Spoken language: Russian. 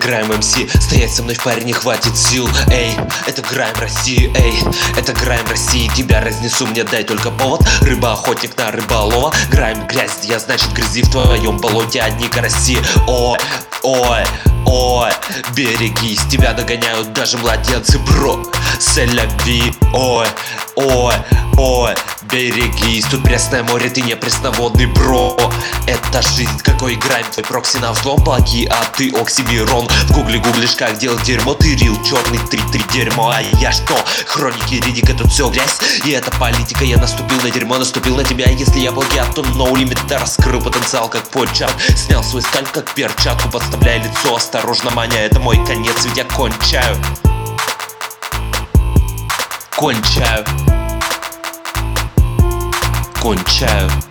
Грайм МС, стоять со мной в паре не хватит сил. Эй, это Грайм России, эй, это Грайм России. Тебя разнесу, мне дай только повод. Рыба-охотник на рыболова. Грайм грязь, я значит грязи в твоем болоте одни караси. Ой, ой, ой, берегись, тебя догоняют даже младенцы, бро. Селяви, ой, ой, ой, берегись. Тут пресное море, ты не пресноводный, бро. Это жизнь, какой Грайм, твой прокси на взлом, плагиат, ты оксимирон. В гугле гуглишь, как делать дерьмо, ты рил черный 3-3 дерьмо. А я что? Хроники Риддика, тут все грязь. И это политика, я наступил на дерьмо, наступил на тебя. Если я плагиат, то no limit, раскрыл потенциал, как почак. Снял свой сталь, как перчатку, подставляя лицо, осторожно, маня, это мой конец, ведь я кончаю. Кончаю. Кончаю.